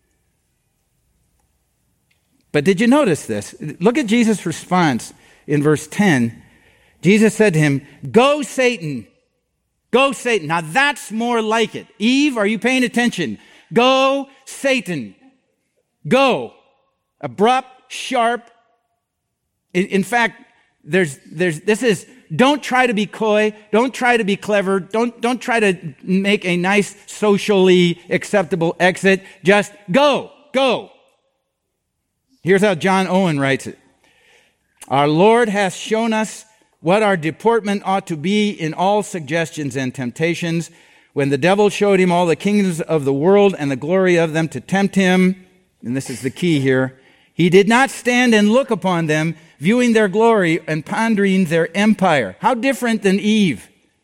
But did you notice this? Look at Jesus' response in verse ten. Jesus said to him, "Go, Satan. Go, Satan." Now that's more like it. Eve, are you paying attention? Go, Satan. Go. Abrupt, sharp. In, in fact, there's, there's, this is, don't try to be coy. Don't try to be clever. Don't, don't try to make a nice, socially acceptable exit. Just go, go. Here's how John Owen writes it. Our Lord hath shown us what our deportment ought to be in all suggestions and temptations. When the devil showed him all the kingdoms of the world and the glory of them to tempt him, and this is the key here, he did not stand and look upon them, viewing their glory and pondering their empire. How different than Eve.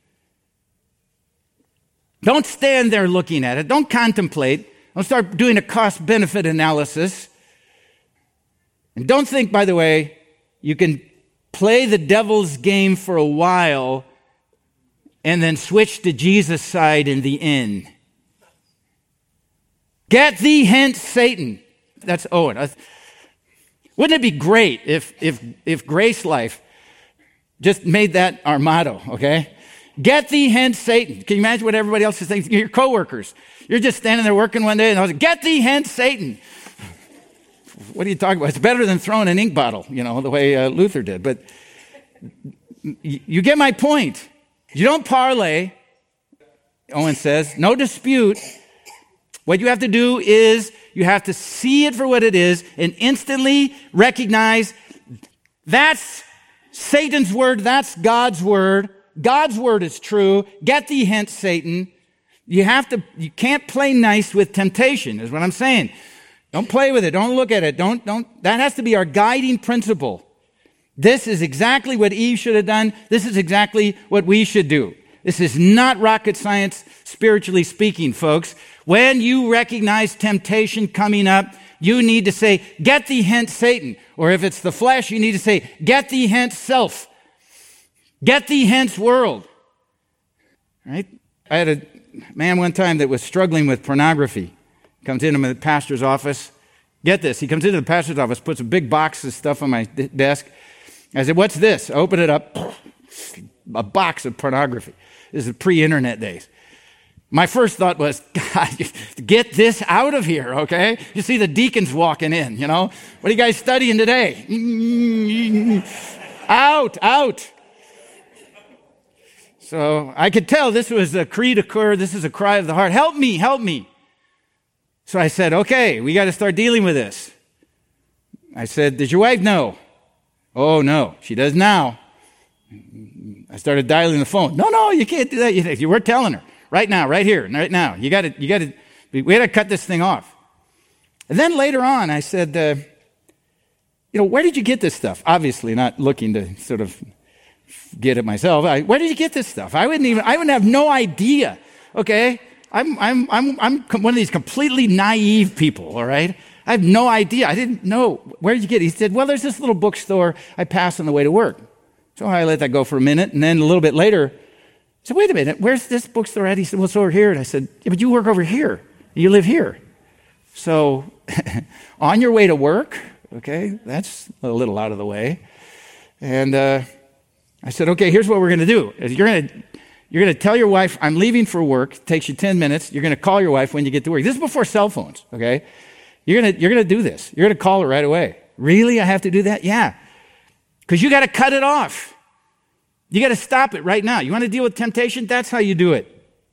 Don't stand there looking at it. Don't contemplate. Don't start doing a cost-benefit analysis. And don't think, by the way, you can play the devil's game for a while and then switch to Jesus' side in the end. Get thee hence, Satan. That's Owen. Wouldn't it be great if, if, if Grace Life just made that our motto, okay? Get thee hence, Satan. Can you imagine what everybody else is thinking? Your coworkers. You're just standing there working one day and I was like, get thee hence, Satan. What are you talking about? It's better than throwing an ink bottle, you know, the way uh, Luther did. But you get my point. You don't parlay, Owen says. No dispute. What you have to do is you have to see it for what it is and instantly recognize that's Satan's word, that's God's word. God's word is true. Get thee hence, Satan. You have to, you can't play nice with temptation, is what I'm saying. Don't play with it. Don't look at it. Don't, don't, that has to be our guiding principle. This is exactly what Eve should have done. This is exactly what we should do. This is not rocket science, spiritually speaking, folks. When you recognize temptation coming up, you need to say, get thee hence, Satan. Or if it's the flesh, you need to say, get thee hence, self. Get thee hence, world. Right? I had a man one time that was struggling with pornography. Comes into the pastor's office. Get this. He comes into the pastor's office, puts a big box of stuff on my d- desk. I said, what's this? I open it up. A box of pornography. This is pre-internet days. My first thought was, God, get this out of here, okay? You see the deacons walking in, you know? What are you guys studying today? Out, out. So I could tell this was a cri de coeur. This is a cry of the heart. Help me, help me. So I said, okay, we got to start dealing with this. I said, does your wife know? Oh, no, she does now. I started dialing the phone. No, no, you can't do that. You, we're telling her right now, right here, right now. You got to, you got to, we got to cut this thing off. And then later on, I said, uh, you know, where did you get this stuff? Obviously not looking to sort of get it myself. I, where did you get this stuff? I wouldn't even, I would have no idea. Okay. I'm, I'm, I'm, I'm one of these completely naive people, all right? I have no idea. I didn't know. Where did you get it? He said, well, there's this little bookstore I pass on the way to work. So I let that go for a minute. And then a little bit later, I said, wait a minute, where's this bookstore at? He said, well, it's over here. And I said, yeah, but you work over here. You live here. So on your way to work, okay, that's a little out of the way. And uh, I said, okay, here's what we're going to do. You're going to You're going to tell your wife, I'm leaving for work. It takes you ten minutes. You're going to call your wife when you get to work. This is before cell phones, okay? You're going to, you're going to do this. You're going to call her right away. Really? I have to do that? Yeah. Because you got to cut it off. You got to stop it right now. You want to deal with temptation? That's how you do it.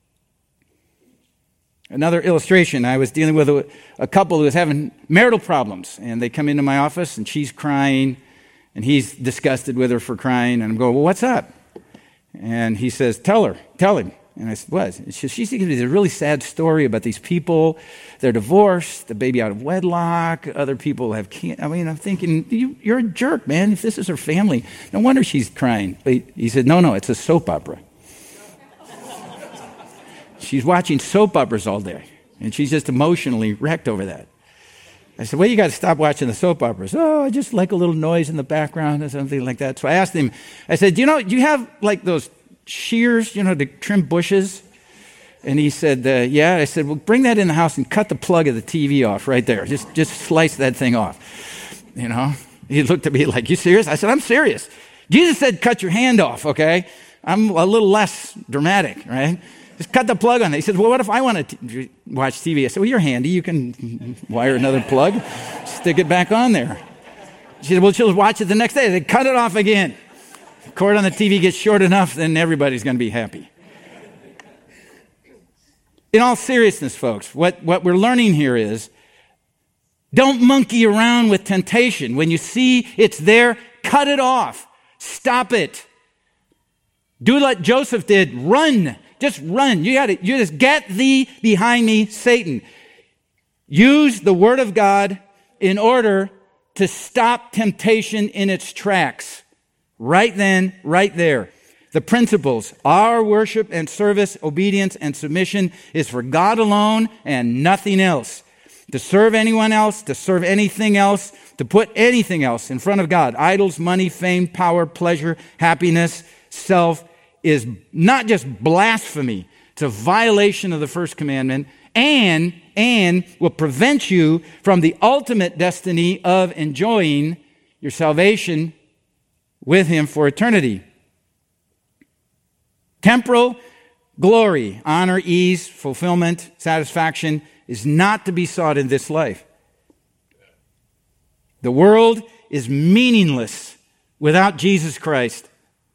Another illustration. I was dealing with a, a couple who was having marital problems, and they come into my office, and she's crying, and he's disgusted with her for crying, and I'm going, well, what's up? And he says, tell her, tell him. And I said, what? She, she's giving me a really sad story about these people. They're divorced, the baby out of wedlock, other people have cancer. I mean, I'm thinking, you, you're a jerk, man. If this is her family, no wonder she's crying. But he said, no, no, it's a soap opera. She's watching soap operas all day, and she's just emotionally wrecked over that. I said, well, you got to stop watching the soap operas. Oh, I just like a little noise in the background or something like that. So I asked him, I said, do you know, do you have like those shears, you know, to trim bushes? And he said, uh, yeah. I said, well, bring that in the house and cut the plug of the T V off right there. Just, just slice that thing off, you know? He looked at me like, you serious? I said, I'm serious. Jesus said, cut your hand off, okay? I'm a little less dramatic, right? Just cut the plug on it. He said, well, what if I want to t- watch T V? I said, well, you're handy. You can wire another plug, stick it back on there. She said, well, she'll watch it the next day. They cut it off again. The cord on the T V gets short enough, then everybody's going to be happy. In all seriousness, folks, what, what we're learning here is don't monkey around with temptation. When you see it's there, cut it off. Stop it. Do like Joseph did. Run. Just run. You got to, you just get thee behind me, Satan. Use the word of God in order to stop temptation in its tracks. Right then, right there. The principles, our worship and service, obedience and submission is for God alone and nothing else. To serve anyone else, to serve anything else, to put anything else in front of God, idols, money, fame, power, pleasure, happiness, self, is not just blasphemy, it's a violation of the first commandment, and, and will prevent you from the ultimate destiny of enjoying your salvation with Him for eternity. Temporal glory, honor, ease, fulfillment, satisfaction is not to be sought in this life. The world is meaningless without Jesus Christ.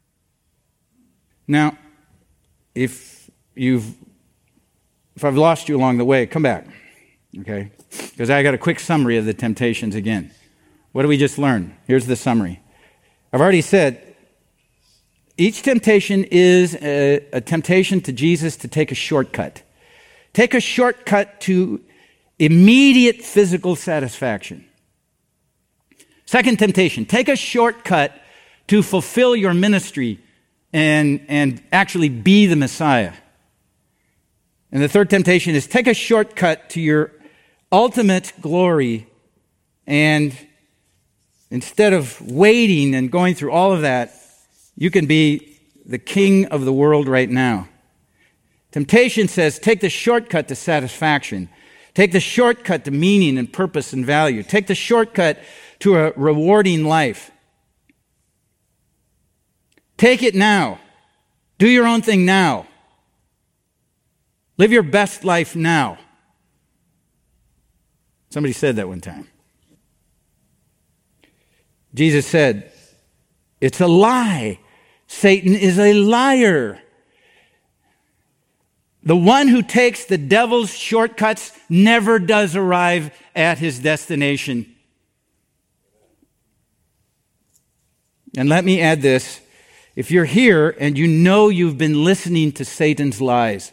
Now, if you've, if I've lost you along the way, come back, okay? Because I got a quick summary of the temptations again. What do we just learn? Here's the summary. I've already said, each temptation is a, a temptation to Jesus to take a shortcut. Take a shortcut to immediate physical satisfaction. Second temptation, take a shortcut to fulfill your ministry and, and actually be the Messiah. And the third temptation is take a shortcut to your ultimate glory, and instead of waiting and going through all of that, you can be the king of the world right now. Temptation says take the shortcut to satisfaction. Take the shortcut to meaning and purpose and value. Take the shortcut to a rewarding life. Take it now. Do your own thing now. Live your best life now. Somebody said that one time. Jesus said, it's a lie. Satan is a liar. The one who takes the devil's shortcuts never does arrive at his destination. And let me add this. If you're here and you know you've been listening to Satan's lies,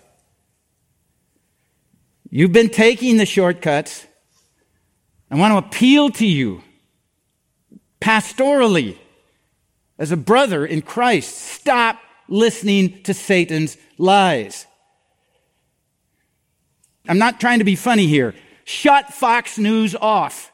you've been taking the shortcuts, I want to appeal to you pastorally as a brother in Christ. Stop listening to Satan's lies. I'm not trying to be funny here. Shut Fox News off.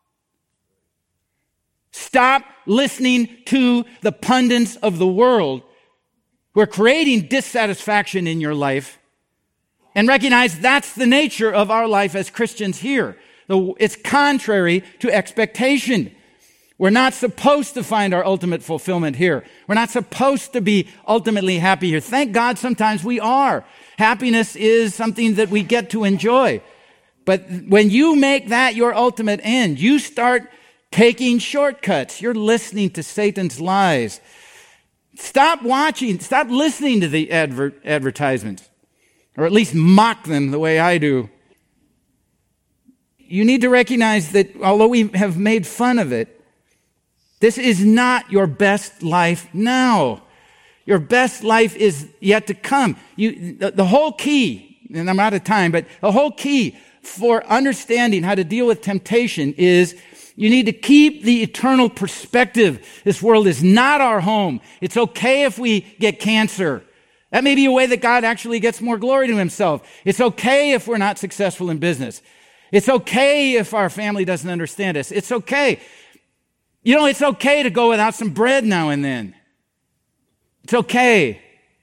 Stop listening to the pundits of the world who are creating dissatisfaction in your life, and recognize that's the nature of our life as Christians here. It's contrary to expectation. We're not supposed to find our ultimate fulfillment here. We're not supposed to be ultimately happy here. Thank God sometimes we are. Happiness is something that we get to enjoy. But when you make that your ultimate end, you start taking shortcuts. You're listening to Satan's lies. Stop watching, stop listening to the adver- advertisements, or at least mock them the way I do. You need to recognize that although we have made fun of it, this is not your best life now. Your best life is yet to come. You, the, the whole key, and I'm out of time, but the whole key for understanding how to deal with temptation is you need to keep the eternal perspective. This world is not our home. It's okay if we get cancer. That may be a way that God actually gets more glory to himself. It's okay if we're not successful in business. It's okay if our family doesn't understand us. It's okay. You know, it's okay to go without some bread now and then. It's okay.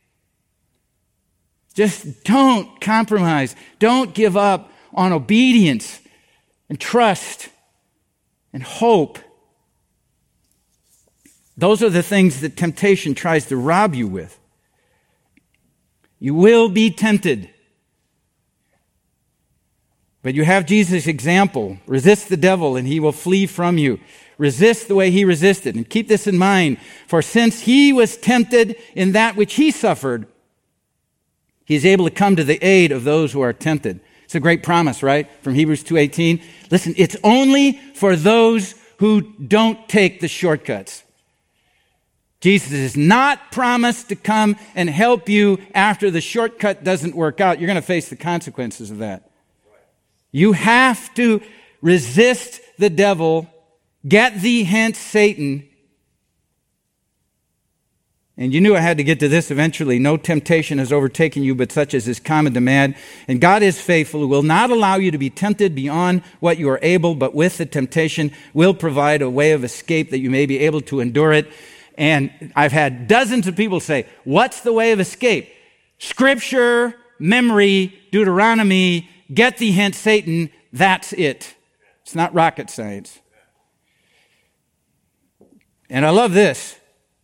Just don't compromise. Don't give up on obedience and trust and hope. Those are the things that temptation tries to rob you with. You will be tempted. But you have Jesus' example. Resist the devil and he will flee from you. Resist the way he resisted. And keep this in mind. For since he was tempted in that which he suffered, he is able to come to the aid of those who are tempted. It's a great promise, right? From Hebrews two eighteen. Listen, it's only for those who don't take the shortcuts. Jesus is not promised to come and help you after the shortcut doesn't work out. You're going to face the consequences of that. You have to resist the devil. Get thee hence, Satan. And you knew I had to get to this eventually. No temptation has overtaken you, but such as is common to man. And God is faithful, who will not allow you to be tempted beyond what you are able, but with the temptation will provide a way of escape that you may be able to endure it. And I've had dozens of people say, what's the way of escape? Scripture, memory, Deuteronomy, get thee hence, Satan. That's it. It's not rocket science. And I love this.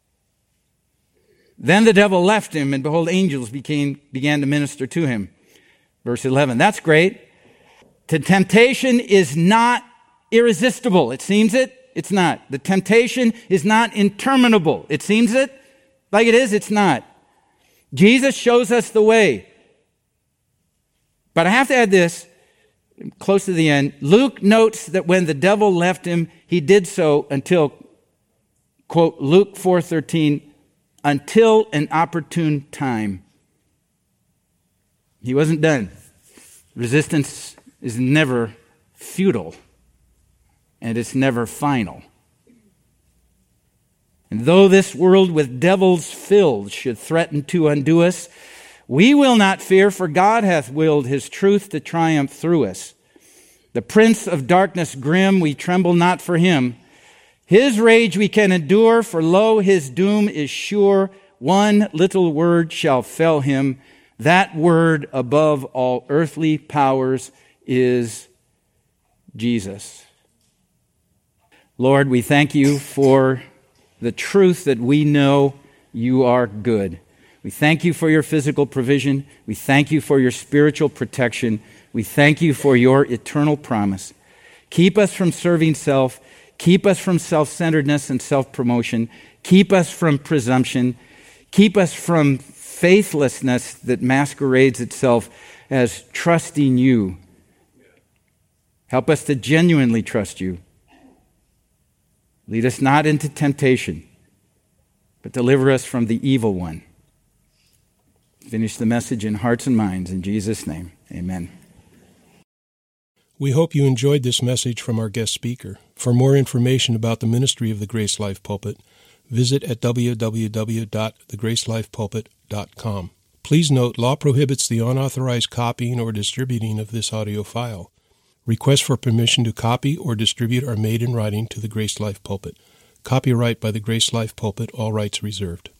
Then the devil left him, and behold, angels became, began to minister to him. Verse eleven. That's great. The temptation is not irresistible. It seems it. It's not. The temptation is not interminable. It seems it. Like it is, it's not. Jesus shows us the way. But I have to add this, close to the end. Luke notes that when the devil left him, he did so until, quote, Luke four thirteen, until an opportune time. He wasn't done. Resistance is never futile, and it's never final. And though this world with devils filled should threaten to undo us, we will not fear, for God hath willed his truth to triumph through us. The prince of darkness grim, we tremble not for him. His rage we can endure, for lo, his doom is sure. One little word shall fell him. That word above all earthly powers is Jesus. Lord, we thank you for the truth that we know you are good. We thank you for your physical provision. We thank you for your spiritual protection. We thank you for your eternal promise. Keep us from serving self. Keep us from self-centeredness and self-promotion. Keep us from presumption. Keep us from faithlessness that masquerades itself as trusting you. Help us to genuinely trust you. Lead us not into temptation, but deliver us from the evil one. Finish the message in hearts and minds. In Jesus' name, amen. We hope you enjoyed this message from our guest speaker. For more information about the ministry of the Grace Life Pulpit, visit at w w w dot the grace life pulpit dot com. Please note, law prohibits the unauthorized copying or distributing of this audio file. Requests for permission to copy or distribute are made in writing to the Grace Life Pulpit. Copyright by the Grace Life Pulpit, all rights reserved.